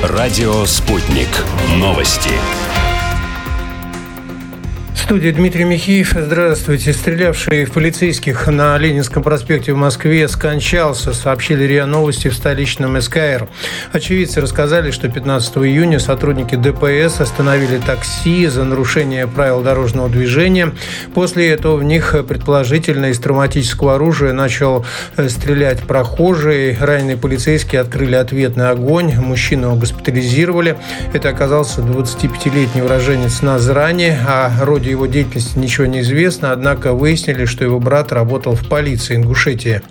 Радио «Спутник». Новости. В студии Дмитрий Михеев. Здравствуйте. Стрелявший в полицейских на Ленинском проспекте в Москве скончался, сообщили РИА Новости в столичном СКР. Очевидцы рассказали, что 15 июня сотрудники ДПС остановили такси за нарушение правил дорожного движения. После этого в них предположительно из травматического оружия начал стрелять прохожий. Раненые полицейские открыли ответный огонь. Мужчину госпитализировали. Это оказался 25-летний уроженец Назрани. О роде его деятельности ничего не известно, однако выяснили, что его брат работал в полиции Ингушетии.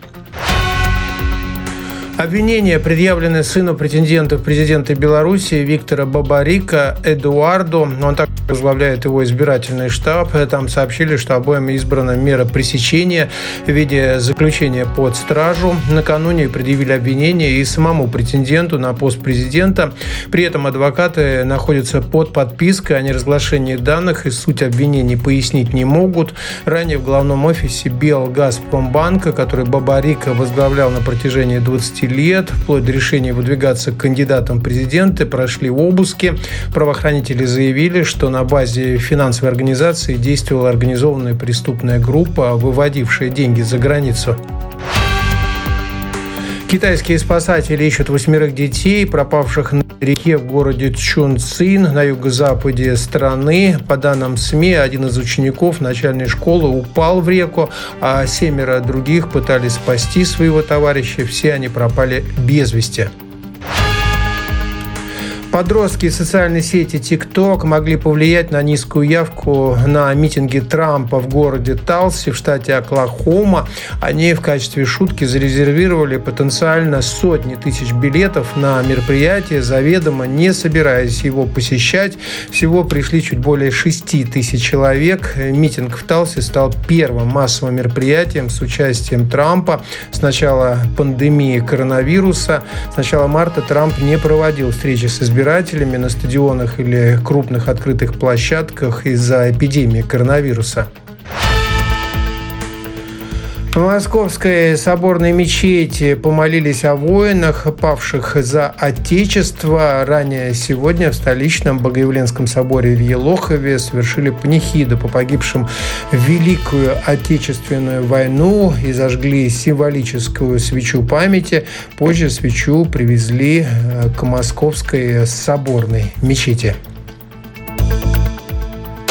Обвинения, предъявленные сыну претендента в президенты Беларуси Виктора Бабарика Эдуарду, он так возглавляет его избирательный штаб, там сообщили, что обоим избрана мера пресечения в виде заключения под стражу. Накануне предъявили обвинения и самому претенденту на пост президента. При этом адвокаты находятся под подпиской о неразглашении данных и суть обвинений пояснить не могут. Ранее в главном офисе Белгазпромбанка, который Бабарика возглавлял на протяжении 20 лет, вплоть до решения выдвигаться к кандидатам в президенты, прошли обыски. Правоохранители заявили, что на базе финансовой организации действовала организованная преступная группа, выводившая деньги за границу. Китайские спасатели ищут 8 детей, пропавших на реке в городе Чунцин на юго-западе страны. По данным СМИ, один из учеников начальной школы упал в реку, а 7 других пытались спасти своего товарища. Все они пропали без вести. Подростки из социальной сети TikTok могли повлиять на низкую явку на митинге Трампа в городе Талси в штате Оклахома. Они в качестве шутки зарезервировали потенциально сотни тысяч билетов на мероприятие, заведомо не собираясь его посещать. Всего пришли чуть более 6 тысяч человек. Митинг в Талси стал первым массовым мероприятием с участием Трампа с начала пандемии коронавируса. С начала марта Трамп не проводил встречи с избирателями на стадионах или крупных открытых площадках из-за эпидемии коронавируса. В Московской соборной мечети помолились о воинах, павших за Отечество. Ранее сегодня в столичном Богоявленском соборе в Елохове совершили панихиду по погибшим в Великую Отечественную войну и зажгли символическую свечу памяти. Позже свечу привезли к Московской соборной мечети.